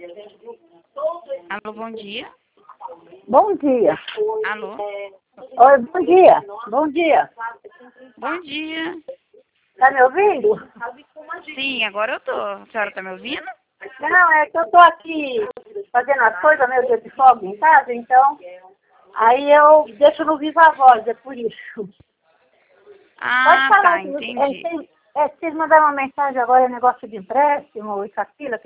Alô, bom dia. Bom dia. Alô? Oi, bom dia. Bom dia. Bom dia. Tá me ouvindo? Sim, agora eu tô. A senhora tá me ouvindo? Não, é que eu tô aqui fazendo as coisas, meu dia de folga em casa, então aí eu deixo no viva voz, é por isso. Pode Ah, falar, tá, entendi. vocês mandaram uma mensagem agora, negócio de empréstimo, isso, aquilo,